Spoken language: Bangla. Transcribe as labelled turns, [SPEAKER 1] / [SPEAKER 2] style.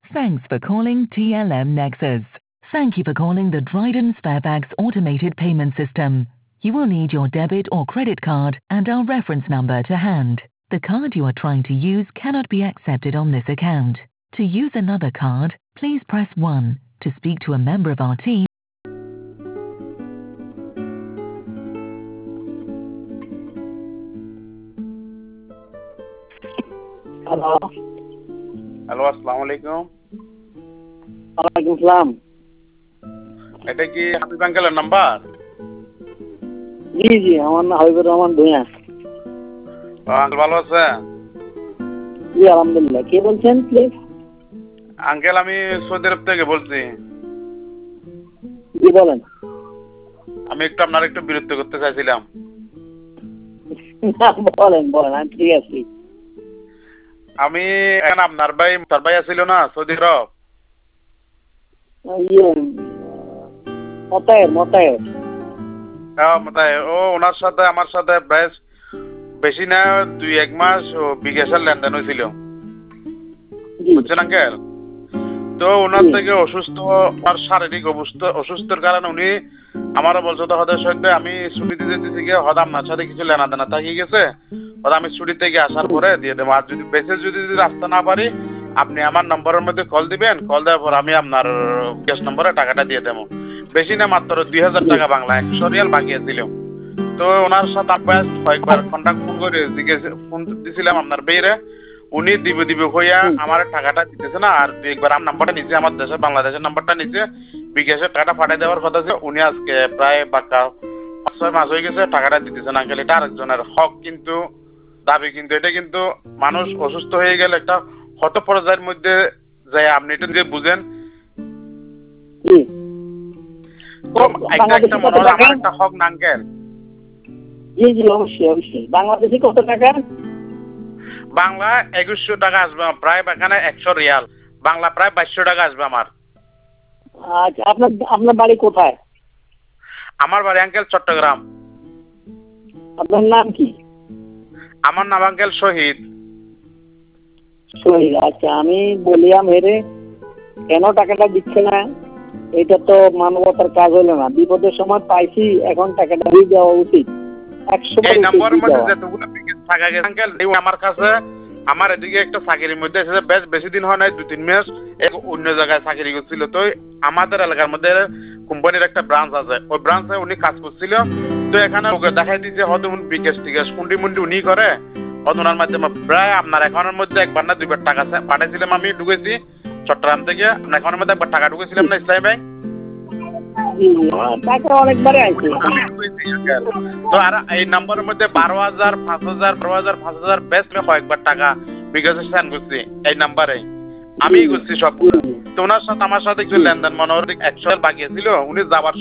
[SPEAKER 1] Thanks for calling TLM Nexus. Thank you for calling the Dryden Sparebags automated payment system. You will need your debit or credit card and our reference number to hand. The card you are trying to use cannot be accepted on this account. To use another card, please press 1. To speak to a member of our team,
[SPEAKER 2] hello,
[SPEAKER 3] hello, আসসালামু আলাইকুম।
[SPEAKER 2] ওয়ালাইকুম সালাম।
[SPEAKER 3] এটা কি হাবিব আঙ্কেলের নাম্বার?
[SPEAKER 2] জি জি, আমার নাম হাবিবুর রহমান ভূঁইয়া।
[SPEAKER 3] আঙ্কেল ভালো আছেন?
[SPEAKER 2] জি আলহামদুলিল্লাহ। কে বলছেন প্লিজ?
[SPEAKER 3] আঙ্কেল আমি সৌদি আরব থেকে বলছি।
[SPEAKER 2] জি বলেন।
[SPEAKER 3] আমি আপনার একটু বিরক্ত করতে চাইছিলাম।
[SPEAKER 2] বলেন বলেন, আমি ঠিক আছি।
[SPEAKER 3] আমি এখন আপনার ভাই আছিল না সৌদি আরব?
[SPEAKER 2] ইয়ে মতায়ের।
[SPEAKER 3] ওনার সাথে আমার সাথে বেশ বেশি না 2-1 মাস বিকাশের লেনদেন হয়েছিল, বুঝছেন আঙ্কেল? তো ওনার থেকে আমার শারীরিক অসুস্থতার কারণে উনি আমারও বলছে তো হতে সত্যি আমি ছুটিতে যেতেছি গিয়ে হয়তো আপনার সাথে কিছু লেনা দেনা থাকি গেছে, হয়তো আমি ছুটি থেকে আসার পরে দিয়ে দেবো। আর যদি বেঁচে যদি রাস্তা না পারি আপনি আমার নম্বরের মধ্যে কল দিবেন, কল দেওয়ার পর আমি আপনার ক্যাশ নম্বরে টাকাটা দিয়ে দেবো। বেশি না, মাত্র 2000 টাকা বাংলা, 100 রিয়াল বাকি ছিল। তো ওনার সাথে কয়েকবার কন্ট্যাক্ট ফোন দিছিলাম আপনার বেইরে, উনি দিবে হইয়া আমার টাকাটা দিতেছে না। আর একবার আমার নাম্বারটা নিচে, আমার দেশের বাংলাদেশের নাম্বারটা নিচে বিকাশের টাকাটা পাঠিয়ে দেওয়ার কথা ছিল। উনি আজকে প্রায় 5-6 মাস হয়ে গেছে টাকাটা দিতেছে না আঙ্কেল। এটা আরেকজনের হক কিন্তু দাবি, কিন্তু এটা কিন্তু মানুষ অসুস্থ হয়ে গেলে একটা হত পর্যায়ের মধ্যে যায়, আপনি এটা যে বুঝেন একটা মনে হয় আমার একটা হক না আঙ্কেল?
[SPEAKER 2] জি জি, অবশ্যই অবশ্যই। বাংলাদেশে কত টাকা?
[SPEAKER 3] বাংলা 2100 টাকা আসবে, প্রায় এখানে 100 রিয়াল, বাংলা প্রায় 2200 টাকা আসবে আমার।
[SPEAKER 2] আচ্ছা, আপনার বাড়ি কোথায়?
[SPEAKER 3] আমার বাড়ি আঙ্কেল চট্টগ্রাম।
[SPEAKER 2] আপনার নাম কি?
[SPEAKER 3] আমার নাম আঙ্কেল শহীদ।
[SPEAKER 2] শহীদ, আচ্ছা। আমি বলিয়াম হেরে কেন টাকাটা দিচ্ছে না, এটা তো মানবতার কাজ হলো না। বিপদের সময় পাইছি, এখন টাকাটা দিয়ে দেওয়া উচিত। 100
[SPEAKER 3] এই নাম্বারের মধ্যে যতগুলো বিকেট থাকা গেছে আঙ্কেল, আমার কাছে আমার এদিকে একটা চাকরির মধ্যে এসেছে, বেশ বেশি দিন হয় নাই, 2-3 মাস। অন্য জায়গায় চাকরি করছিল। তো আমাদের এলাকার মধ্যে কোম্পানির একটা ব্রাঞ্চ আছে, ওই ব্রাঞ্চে উনি কাজ করছিল। তো এখানে ওকে দেখাই দিয়েছে হয়তো বিকেশ টিকেশ কুন্ডি মুন্ডি উনি করে, হয়তো ওনার মাধ্যমে প্রায় আপনার অ্যাকাউন্টের মধ্যে একবার না 2বার টাকা পাঠাইছিলাম। আমি ঢুকেছি চট্টগ্রাম থেকে, আপনার অ্যাকাউন্টের মধ্যে একবার টাকা ঢুকেছিলাম না ইসলামী ব্যাংক,
[SPEAKER 2] টাকা অনেকবারে আছে।
[SPEAKER 3] তো আর এই নাম্বারের মধ্যে 12,000, 5,000, 12,000, 5,000 বেশ কয়েকবার টাকা বিকাশে সেন্ড করছি এই নাম্বারে, আমি করছি সবগুলো। তো ওনার সাথে আমার সাথে কিছু লেনদেন মনে হয় 100 বাকি ছিল, উনি যাবার